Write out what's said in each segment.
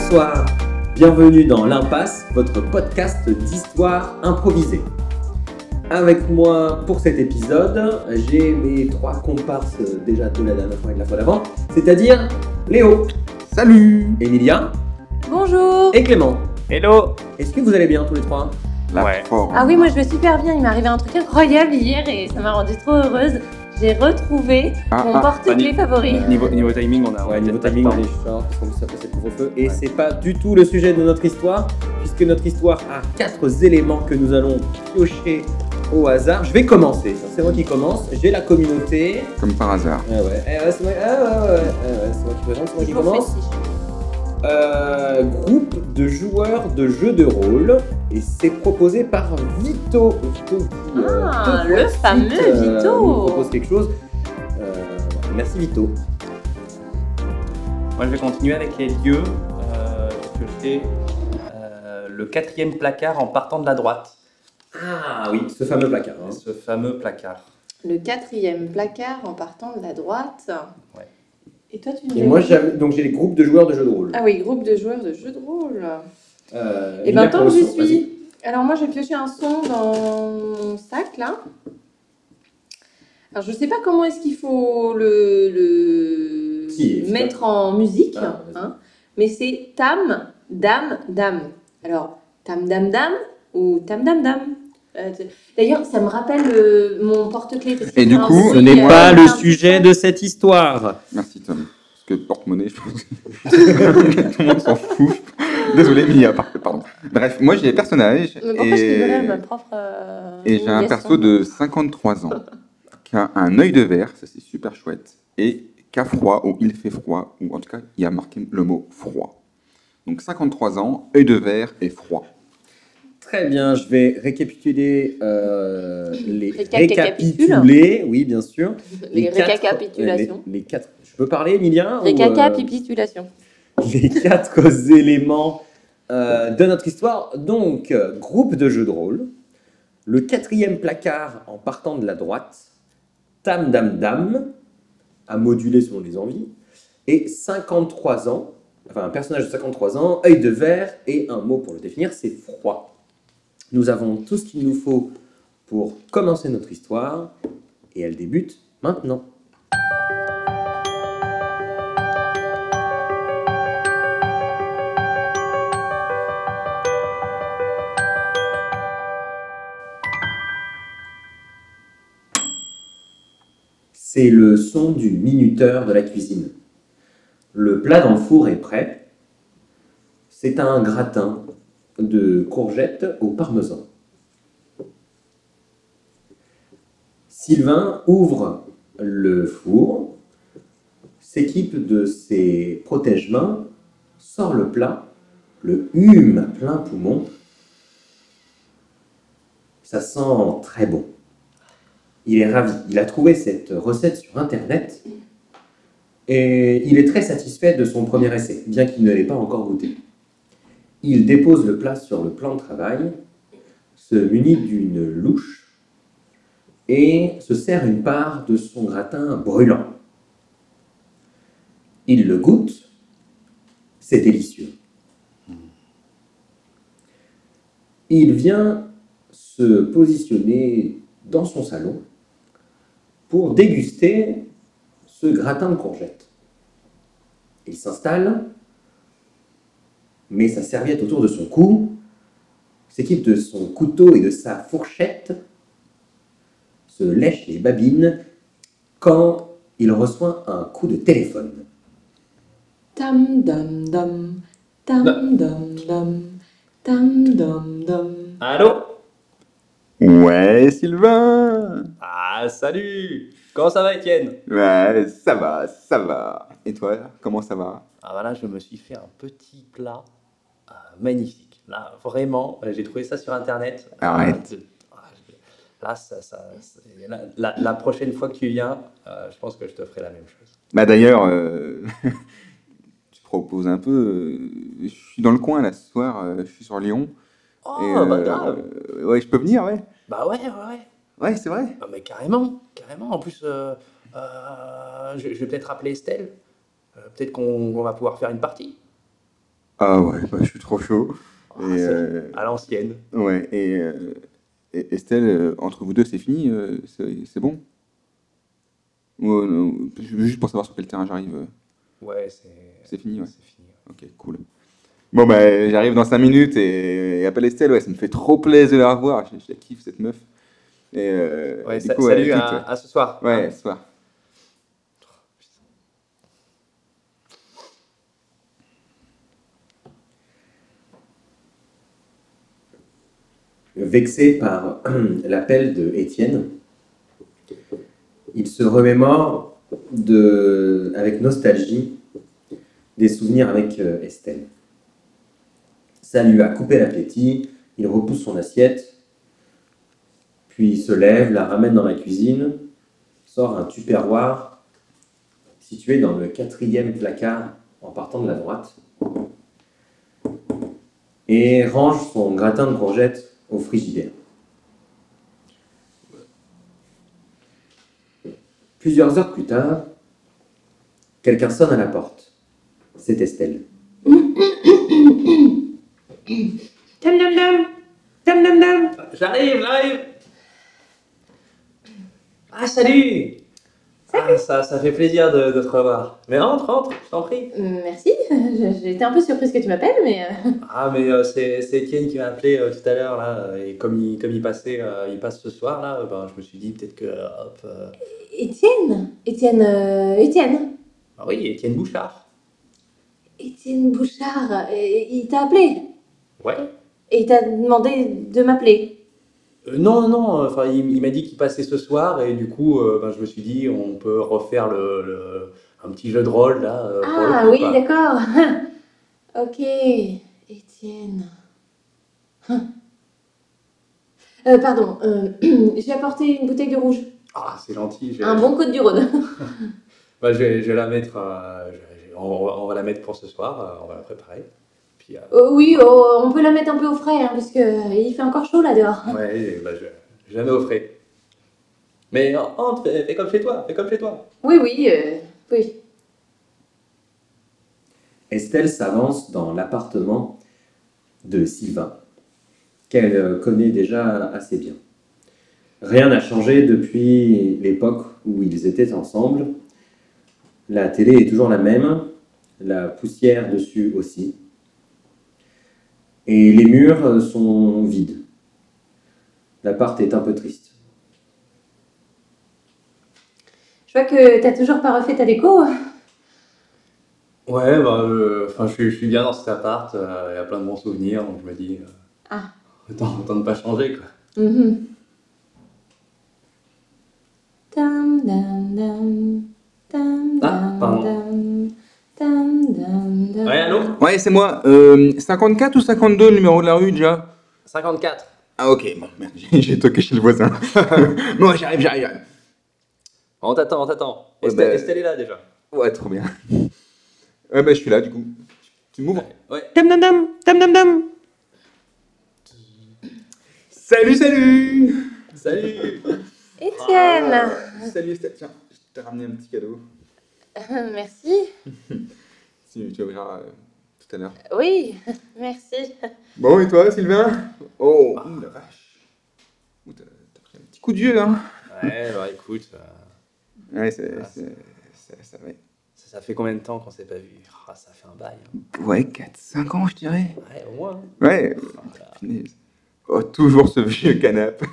Bonsoir, bienvenue dans l'Impasse, votre podcast d'histoire improvisée. Avec moi pour cet épisode, j'ai mes trois comparses déjà de la dernière fois et de la fois d'avant, c'est-à-dire Léo. Salut. Emilia. Bonjour. Et Clément. Hello. Est-ce que vous allez bien tous les trois? Ouais. Ah oui, moi je vais super bien, il m'est arrivé un truc incroyable hier et ça m'a rendue trop heureuse. J'ai retrouvé mon porte-clés favori. Niveau timing, on a... Niveau timing, on est short, parce qu'en plus ça c'est le couvre-feu. Et c'est pas du tout le sujet de notre histoire, puisque notre histoire a 4 éléments que nous allons piocher au hasard. Je vais commencer, c'est moi qui commence. J'ai la communauté. Comme par hasard. C'est moi, c'est moi qui présente, c'est moi qui commence. Groupe de joueurs de jeux de rôle, et c'est proposé par Vito. Le fameux Vito nous propose quelque chose. Merci Vito. Moi, je vais continuer avec les lieux. Je fais le 4e placard en partant de la droite. Ah oui, ce fameux placard. Hein. Ce fameux placard. Le 4e placard en partant de la droite. Ouais. Et toi, tu Et moi, j'ai les groupes de joueurs de jeux de rôle. Ah oui, groupe de joueurs de jeux de rôle. Et bien, tant que j'y suis. vas-y. Alors moi, j'ai pioché un son dans mon sac là. Alors je sais pas comment est-ce qu'il faut le mettre en musique, mais c'est tam, dam, dam. Alors tam, dam, dam ou tam, dam, dam. D'ailleurs, ça me rappelle mon porte-clés. Et du coup, Ce n'est pas le sujet de cette histoire. Merci Tom. Parce que porte-monnaie, je pense que tout le monde s'en fout. Désolé, Emilia, pardon. Bref, moi j'ai les personnages. Mais pourquoi je rigolais à ma propre Et j'ai un perso de 53 ans qui a un œil de verre, ça c'est super chouette, et qui a froid, ou il fait froid, ou en tout cas il y a marqué le mot froid. Donc 53 ans, œil de verre et froid. Très bien, je vais récapituler les Récapituler, oui bien sûr. Les récapitulations. Les 4. Je peux parler, Emilia? Récapitulation. Les 4 éléments de notre histoire. Donc, groupe de jeux de rôle, le 4e placard en partant de la droite, tam dam dam, à moduler selon les envies, et 53 ans, enfin un personnage de 53 ans, œil de verre, et un mot pour le définir, c'est froid. Nous avons tout ce qu'il nous faut pour commencer notre histoire, et elle débute maintenant. C'est le son du minuteur de la cuisine. Le plat dans le four est prêt. C'est un gratin de courgettes au parmesan. Sylvain ouvre le four, s'équipe de ses protège-mains, sort le plat, le hume à plein poumon. Ça sent très bon. Il est ravi. Il a trouvé cette recette sur Internet et il est très satisfait de son premier essai, bien qu'il ne l'ait pas encore goûté. Il dépose le plat sur le plan de travail, se munit d'une louche et se sert une part de son gratin brûlant. Il le goûte, c'est délicieux. Il vient se positionner dans son salon pour déguster ce gratin de courgettes. Il s'installe, met sa serviette autour de son cou, s'équipe de son couteau et de sa fourchette, se lèche les babines quand il reçoit un coup de téléphone. Tam dam dam, tam dam dam, tam dam dam. Allô? Ouais, Sylvain. Ah, salut. Comment ça va, Étienne? Ouais, ça va. Et toi, comment ça va? Ah voilà, je me suis fait un petit plat magnifique. Là, vraiment, j'ai trouvé ça sur Internet. Arrête. Là, la prochaine fois que tu viens, je pense que je te ferai la même chose. Bah d'ailleurs, tu proposes un peu. Je suis dans le coin là ce soir, je suis sur Lyon. Oh, Et, bah grave. Ouais, je peux venir, ouais. Bah ouais. Ouais, c'est vrai. Ah, mais carrément. En plus, je vais peut-être appeler Estelle. Peut-être qu'on va pouvoir faire une partie. Ah ouais, bah, je suis trop chaud. Ah, Et, c'est à l'ancienne. ouais, et Estelle, entre vous deux, c'est fini, c'est bon? Juste pour savoir sur quel terrain j'arrive, Ouais, c'est fini, ouais. c'est fini. Ouais. Ok, cool. Bon, bah, j'arrive dans 5 minutes et appelle Estelle, ouais, ça me fait trop plaisir de la revoir. Je la kiffe, cette meuf. Et Ouais, du coup, ouais, salut, vite, ouais. à ce soir. Ouais, Hein. ce soir. Vexé par l'appel de Étienne, il se remémore avec nostalgie des souvenirs avec Estelle. Ça lui a coupé l'appétit, il repousse son assiette, puis il se lève, la ramène dans la cuisine, sort un tupperware situé dans le 4e placard en partant de la droite, et range son gratin de courgettes au frigidaire. Plusieurs heures plus tard, quelqu'un sonne à la porte. C'est Estelle. Dam dam dam. Dam dam dam. J'arrive. Ah, salut. Ah, ça fait plaisir de te revoir. Mais rentre, je t'en prie. Merci. J'étais un peu surprise que tu m'appelles, mais. Ah, mais c'est Étienne qui m'a appelé tout à l'heure, là. Et comme il passe ce soir, là, ben, je me suis dit peut-être que, hop... Étienne. Étienne. Ah oui, Étienne Bouchard. Étienne Bouchard. Il t'a appelé. Ouais. Et il t'a demandé de m'appeler. Non, enfin, il m'a dit qu'il passait ce soir, et du coup, ben, je me suis dit, on peut refaire un petit jeu de rôle, là, pour le Ah coup, oui, quoi. d'accord. Ok. Étienne. Pardon. J'ai apporté une bouteille de rouge. Ah, c'est gentil. Un bon Côte du Rhône. Bah, je vais la mettre, on va la mettre pour ce soir, on va la préparer. Puis, Oui, on peut la mettre un peu au frais, hein, parce que il fait encore chaud là dehors. ouais, bah, je la mets au frais. Mais entre, fais comme chez toi. Oui, oui. Estelle s'avance dans l'appartement de Sylvain, qu'elle connaît déjà assez bien. Rien n'a changé depuis l'époque où ils étaient ensemble. La télé est toujours la même, la poussière dessus aussi. Et les murs sont vides. L'appart est un peu triste. Je vois que t'as toujours pas refait ta déco. Ouais, bah, enfin, je suis bien dans cet appart, il y a plein de bons souvenirs, donc je me dis, Ah. autant ne pas changer, quoi. Mhm. Dam, dam, dam. Dam, Ah, dam, pardon. dam. Dam, dam, dam. Ouais, allô? Ouais, c'est moi. 54 ou 52 le numéro de la rue déjà? 54. Ah ok, bon, merde, j'ai toqué chez le voisin. Bon, j'arrive. On t'attend. Ouais, Estelle est là, déjà. Ouais, trop bien. Ouais, bah je suis là du coup. Tu m'ouvres? Ouais. Dam dam dam, dam dam dam. Salut Salut. Étienne. Salut Estelle, tiens, je t'ai ramené un petit cadeau. Merci. Tu ouvriras tout à l'heure. Oui, merci. Bon, et toi, Sylvain? Oh, la vache. T'as pris un petit coup de vieux, hein? Ouais, bah écoute, Ouais, ça ouais. ça fait combien de temps qu'on s'est pas vu? Ah, ça fait un bail. Hein. Ouais, 4-5 ans, je dirais. Ouais, au moins. Hein. Ouais, Voilà. punaise. Oh, toujours ce vieux canapé.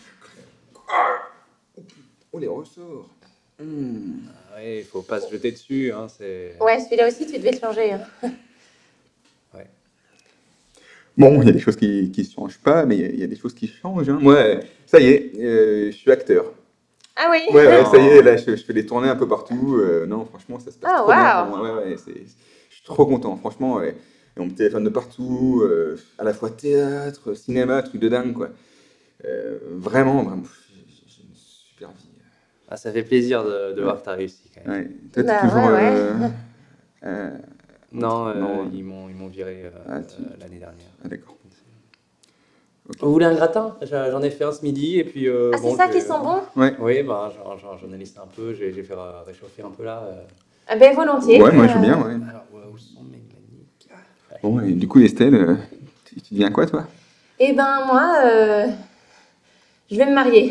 Oh, les ressorts. Ah ouais, il faut pas se jeter dessus, hein, c'est... Ouais, celui-là aussi, tu devais le changer. Hein. Ouais. Bon, il y a des choses qui ne changent pas, mais il y a des choses qui changent. Hein. Moi, ça y est, je suis acteur. Ah oui. Ouais, Non. ça y est, là, je fais des tournées un peu partout. Non, franchement, ça se passe Oh, trop bien wow. pour moi. Ouais, je suis trop content, franchement. Ouais. Et on me téléphone de partout, à la fois théâtre, cinéma, truc de dingue, quoi. Vraiment, j'ai une super vie. Ah, ça fait plaisir de voir que t'as réussi, quand même. Ouais. Toi, t'es Bah, toujours... ouais. Non, non. ils m'ont viré l'année dernière. Ah, d'accord. Vous voulez un gratin? J'en ai fait un ce midi, et puis... Ah, c'est ça qui sent bon? Ouais. Oui, bah, j'en ai laissé un peu, j'ai fait réchauffer un peu là. Ah ben volontiers. Ouais, moi, je veux bien, ouais. Alors, où sont mes maniques? Bon, et du coup, Estelle, tu deviens quoi, toi? Eh ben, moi, je vais me marier.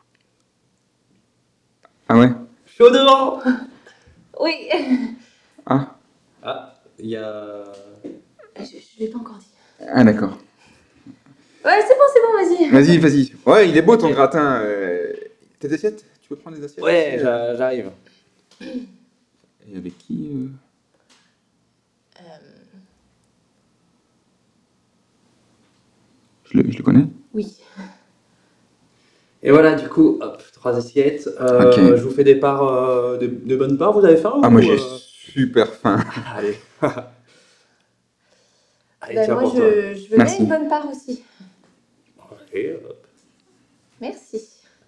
Ah ouais? Chaud devant. Oui. Ah, Ah, il y a. Je l'ai pas encore dit. ah d'accord. Ouais, c'est bon, vas-y. Vas-y, vas-y. Ouais, il est beau ton Ok. gratin. Tes assiettes? Tu peux prendre les assiettes Ouais, aussi, j'arrive. Et avec qui je le connais? Oui. Et voilà, du coup, hop, 3 assiettes. Ok. Je vous fais des parts, de bonnes parts. Vous avez faim Ah, ou moi j'ai super faim. Allez. Allez, Ben, tiens moi, pour toi. je veux bien Merci. une bonne part aussi. Allez, hop. Merci.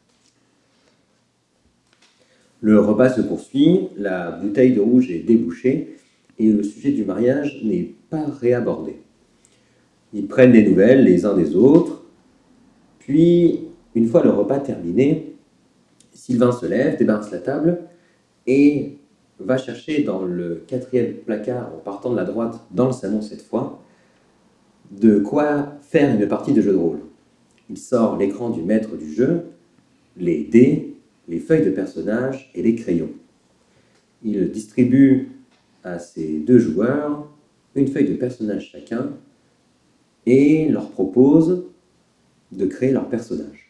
Le repas se poursuit, la bouteille de rouge est débouchée et le sujet du mariage n'est pas réabordé. Ils prennent des nouvelles les uns des autres, puis, une fois le repas terminé, Sylvain se lève, débarrasse la table et va chercher dans le quatrième placard, en partant de la droite, dans le salon cette fois, de quoi faire une partie de jeu de rôle. Il sort l'écran du maître du jeu, les dés, les feuilles de personnages et les crayons. Il distribue à ses deux joueurs une feuille de personnage chacun et leur propose de créer leur personnage.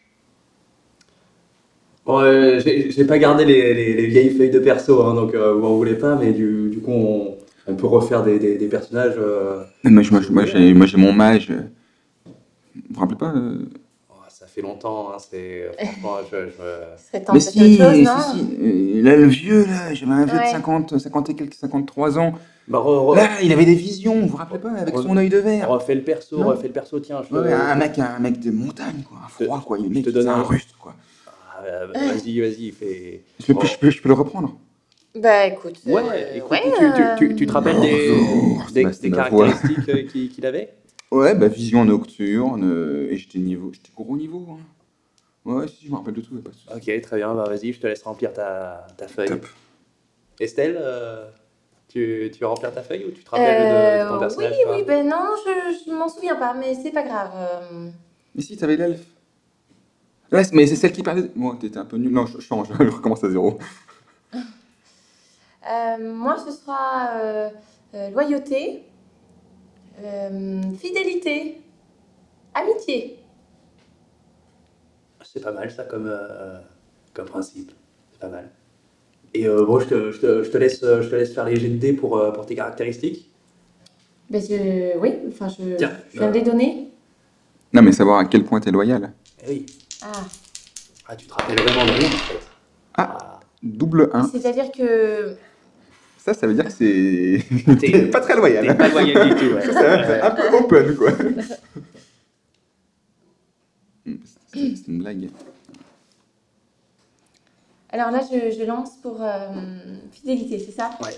Bon, j'ai pas gardé les vieilles feuilles de perso, hein, donc vous en voulez pas, mais du coup, on peut refaire des personnages. Moi, j'ai mon mage. Vous vous rappelez pas Oh, ça fait longtemps, hein, franchement, Ce serait temps Mais de passer à autre chose, si, non? si. Là, le vieux, là, j'avais un vieux de Ouais. 50 et quelques, 53 ans. Bah, Là, il avait des visions, vous vous rappelez pas, avec son œil de verre. refais le perso, Non. tiens. Ouais, un mec de montagne, quoi. Un froid, quoi. Le mec, te donne c'est un un- russe, quoi. Vas-y, fais. Je peux le reprendre. Bah, écoute. Ouais, écoute, ouais, tu te rappelles Bonjour, des Sébastien Lavoie. caractéristiques qu'il avait? Ouais, bah, vision nocturne, et j'étais gros niveau, hein. Ouais, si, je me rappelle de tout, y a pas de souci. Ok, très bien, bah vas-y, je te laisse remplir ta feuille. Top. Estelle, tu veux remplir ta feuille ou tu te rappelles de ton oui, personnage, toi? oui, ben non, je m'en souviens pas, mais c'est pas grave. Mais si, t'avais l'elfe. Là, mais c'est celle qui parlait. Bon, t'étais un peu nul. Non, je change, je recommence à zéro. Moi, ce sera loyauté, fidélité, amitié. C'est pas mal ça comme principe, c'est pas mal. Et bon, je te laisse faire les jets de dés pour tes caractéristiques. Ben, oui, enfin, je Tiens, viens de les donner. Non, mais savoir à quel point t'es loyal. Eh oui. Ah, Ah, tu te rappelles vraiment de rien en fait. Ah, double 1. c'est-à-dire que. Ça veut dire que c'est. T'es- T'es pas très loyal. T'es pas loyal du tout, ouais. C'est un peu open, quoi. C'est une blague. Alors là, je lance pour fidélité, c'est ça? Ouais.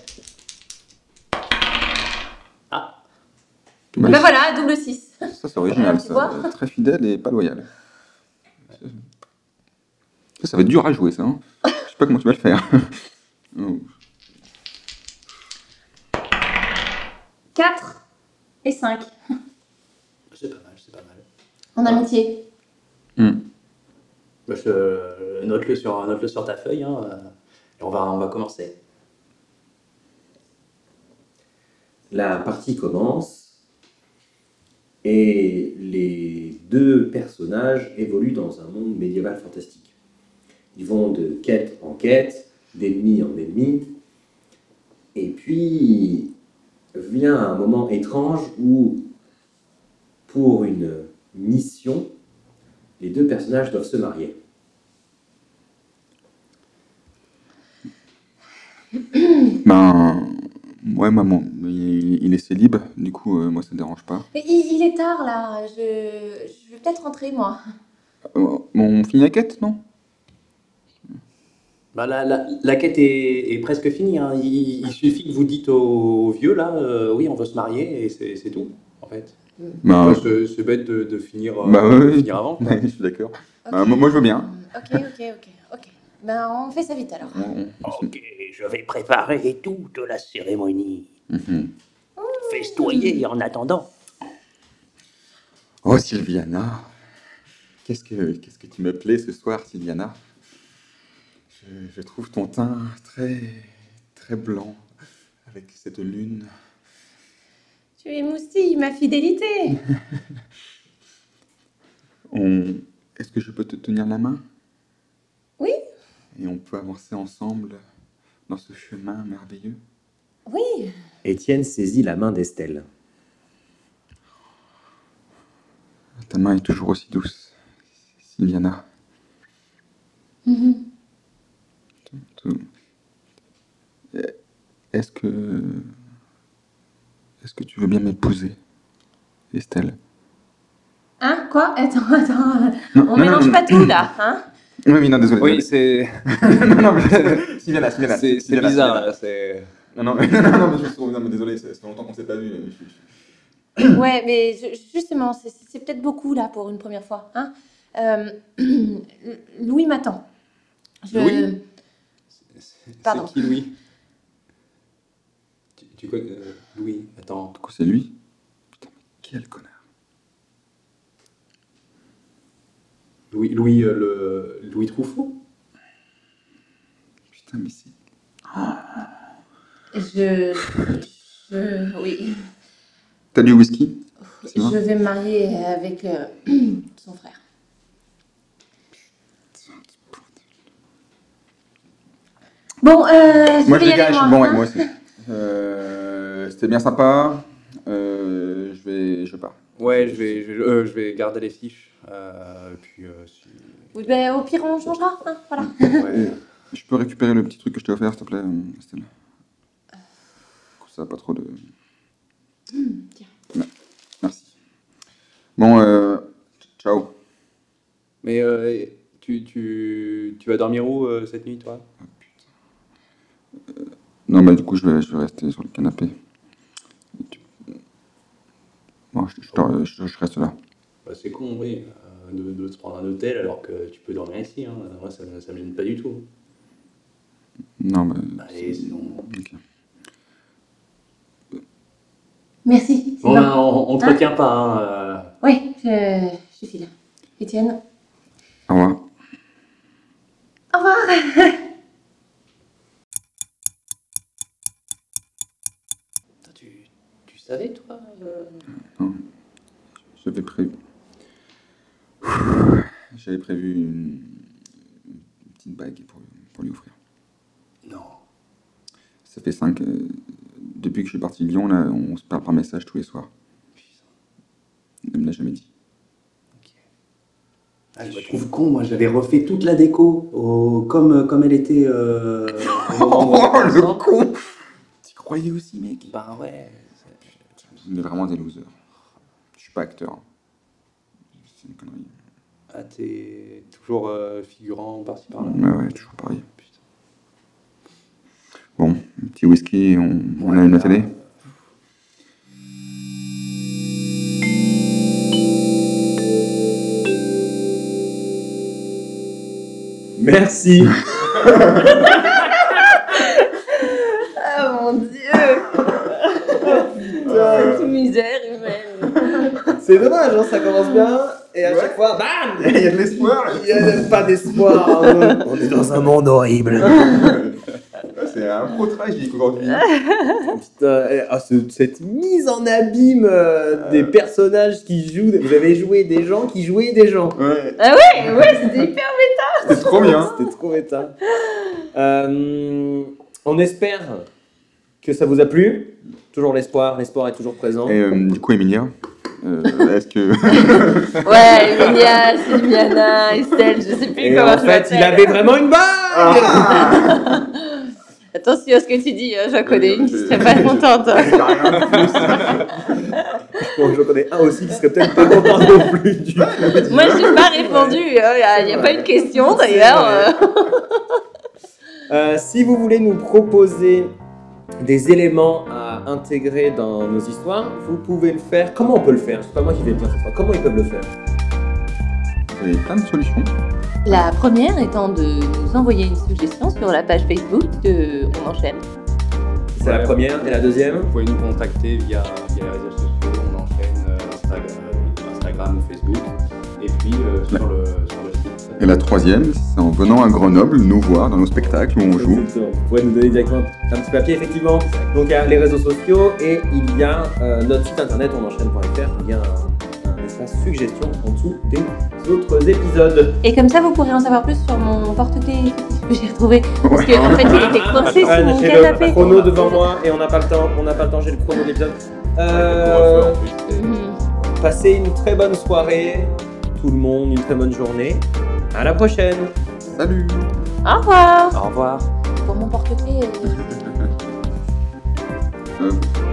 Ah, Bah, Ben voilà, double 6. Ça, c'est original, Tu ça. vois Très fidèle et pas loyal. Ça va être dur à jouer, ça. Hein. Je sais pas comment tu vas le faire. Oh. 4 et 5. c'est pas mal, c'est pas mal. En amitié. Hmm. Bah, note-le sur ta feuille, hein, et on va commencer. La partie commence et les deux personnages évoluent dans un monde médiéval fantastique. Ils vont de quête en quête, d'ennemi en ennemi, et puis vient un moment étrange où, pour une mission, les deux personnages doivent se marier. Ben. Ouais, maman. Il est célib, du coup, moi, ça me dérange pas. Mais il est tard là, je vais peut-être rentrer moi. On finit la quête, non? Bah, la quête est presque finie, hein. Il suffit que vous dites au vieux là, oui, on veut se marier et c'est tout, en fait. Bah, Ouais, c'est bête de finir, bah de ouais, finir avant, quoi. je suis d'accord. Ok. Bah, moi, je veux bien. Ok. Ben on fait ça vite alors. On- Ok, je vais préparer toute la cérémonie. Mhm. festoyer en attendant. Oh, Sylviana, qu'est-ce que tu me plais ce soir, Sylviana. Je trouve ton teint très, très blanc, avec cette lune. Tu émoustilles ma fidélité. Est-ce que je peux te tenir la main? Oui. Et on peut avancer ensemble dans ce chemin merveilleux? Oui. Étienne saisit la main d'Estelle. Ta main est toujours aussi douce, Sylviana. Est-ce que tu veux bien m'épouser, Estelle? Hein? Quoi? Attends. On mélange pas tout, là, hein? Oui, non, désolé. Oui, c'est non, mais Sylviana. c'est bizarre, là. C'est... Non, mais je trouve... Non, mais désolé, ça fait longtemps qu'on s'est pas vu. Ouais, mais justement, c'est peut-être beaucoup, là, pour une première fois, hein? Louis m'attend. Louis? Pardon. C'est qui, Louis? Tu connais Louis? Attends. Du coup, c'est lui? Putain, mais quel connard. Louis Truffaut? Putain, mais c'est... Oui. T'as du whisky? Je vais me marier avec son frère. Bon, Moi, je vais y aller, dégage. moi, Bon, ouais, hein. moi aussi. C'était bien sympa. Je pars. Ouais, je vais garder les fiches. Et puis, si... Oui, ben, au pire, on changera, hein, voilà. Ouais. Je peux récupérer le petit truc que je t'ai offert, s'il te plaît, Estelle? Ça n'a pas trop de... Tiens. Ouais, merci. Bon, ciao. Mais tu vas dormir où cette nuit, toi? Non, bah du coup, je vais rester sur le canapé. Bon, je reste là. Bah, c'est con, oui, de se prendre un hôtel alors que tu peux dormir ici. Hein. Moi, ça me gêne pas du tout. Non, mais... Allez, c'est bon. Ok. Merci. Bon, ben, on te retient pas. Hein, Oui, je file. Étienne. Au revoir. Au revoir. Tu savais, toi Non, j'avais prévu une petite bague pour lui offrir. Non. Ça fait 5... depuis que je suis parti de Lyon, là, on se parle par message tous les soirs. Elle me l'a jamais dit. Ok. Ah, je me trouve con, moi j'avais refait toute la déco comme elle était au moment où on était le ensemble. con! T'y croyais aussi, mec? Bah ouais. On est vraiment des losers. Je suis pas acteur. C'est une connerie. Ah, t'es toujours figurant par-ci par-là. Ouais, toujours pareil. Putain. Bon, un petit whisky, et on allume la télé. Merci. Ah mon Dieu. Cette misère humaine. C'est dommage, hein, ça commence bien, et à chaque fois, bam! Il y a de l'espoir. Il n'y a pas d'espoir. Hein. On est dans un monde horrible. C'est un pro tragique aujourd'hui. Putain, cette mise en abîme des personnages qui jouent. Vous avez joué des gens qui jouaient des gens. Ouais, Ah ouais, c'était hyper méta. c'était trop bien. C'était trop méta. On espère que ça vous a plu. Toujours l'espoir est toujours présent. Et du coup, Emilia, est-ce que... Ouais, Emilia, Sylviana, Estelle, je sais plus Et comment en je fait, m'appelle. il avait vraiment une bague. Attention à ce que tu dis, j'en connais une qui serait pas contente. Bon, je connais un aussi qui serait peut-être pas content non plus du coup. Moi, je n'ai pas répondu. Il n'y a pas eu de question d'ailleurs. Si vous voulez nous proposer des éléments à intégrer dans nos histoires, vous pouvez le faire. Comment on peut le faire? C'est pas moi qui vais le dire cette fois. Comment ils peuvent le faire? Vous avez plein de solutions. La première étant de nous envoyer une suggestion sur la page Facebook de On Enchaîne. C'est la première. Et la deuxième? Vous pouvez nous contacter via les réseaux sociaux. On enchaîne Instagram ou Facebook. Et puis sur le site. Et la troisième, c'est en venant à Grenoble nous voir dans nos spectacles où on joue. Exactement. Vous pouvez nous donner directement un petit papier, effectivement. Donc il y a les réseaux sociaux et il y a notre site internet onenchaîne.fr. Il y a un espace suggestion en dessous des autres épisodes. Et comme ça, vous pourrez en savoir plus sur mon porte-clés que j'ai retrouvé. Parce qu'en fait, il était coincé sur mon J'ai canapé. le chrono devant moi et on n'a pas le temps. J'ai le chrono de l'épisode. Passez une très bonne soirée, tout le monde, une très bonne journée. À la prochaine. Salut! Au revoir. Au revoir. Pour mon porte-clés.